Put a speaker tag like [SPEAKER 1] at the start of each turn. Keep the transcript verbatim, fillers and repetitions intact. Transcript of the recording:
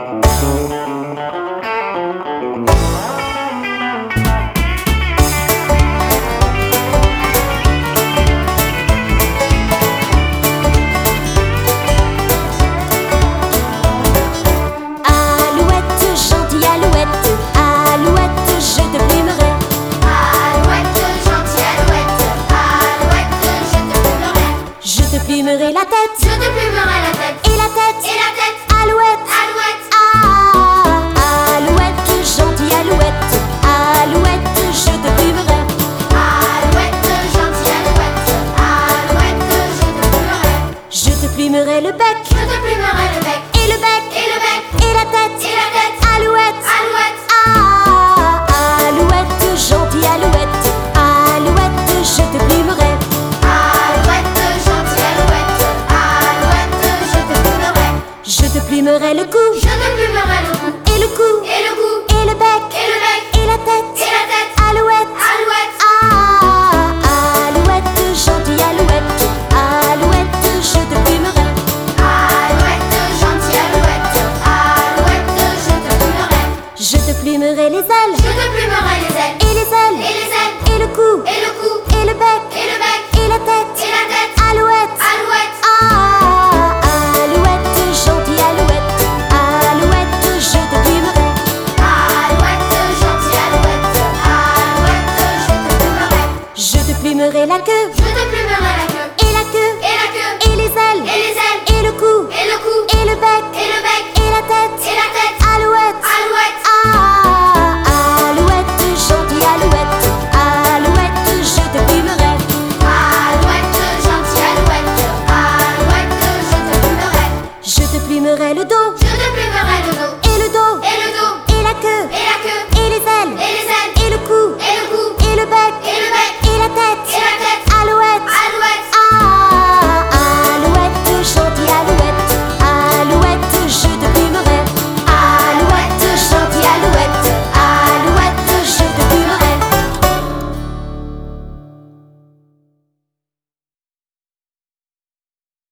[SPEAKER 1] plumerai la tête,
[SPEAKER 2] je te plumerai la tête,
[SPEAKER 1] et la tête,
[SPEAKER 2] et la tête,
[SPEAKER 1] Alouette,
[SPEAKER 2] Alouette,
[SPEAKER 1] ah, Alouette, gentille Alouette, Alouette, je te plumerai.
[SPEAKER 2] Alouette, gentille Alouette, Alouette, je te plumerai.
[SPEAKER 1] Je te plumerai le bec,
[SPEAKER 2] je te plumerai le bec,
[SPEAKER 1] et le bec,
[SPEAKER 2] et le bec,
[SPEAKER 1] et la tête,
[SPEAKER 2] et la tête,
[SPEAKER 1] Alouette,
[SPEAKER 2] Alouette,
[SPEAKER 1] ah, Alouette, gentille Alouette, Alouette, je te plumerai. Je te plumerai le cou,
[SPEAKER 2] je te plumerai le cou,
[SPEAKER 1] et le cou,
[SPEAKER 2] et le cou,
[SPEAKER 1] et le bec,
[SPEAKER 2] et le bec,
[SPEAKER 1] et la tête,
[SPEAKER 2] et la tête,
[SPEAKER 1] Alouette,
[SPEAKER 2] Alouette,
[SPEAKER 1] ah, Alouette, gentille Alouette, Alouette, je te plumerai.
[SPEAKER 2] Alouette, gentille Alouette, Alouette, je te plumerai.
[SPEAKER 1] Je te plumerai les ailes,
[SPEAKER 2] je te plumerai les ailes,
[SPEAKER 1] et les ailes,
[SPEAKER 2] et les ailes,
[SPEAKER 1] et le cou,
[SPEAKER 2] et le cou,
[SPEAKER 1] et le bec,
[SPEAKER 2] et le bec,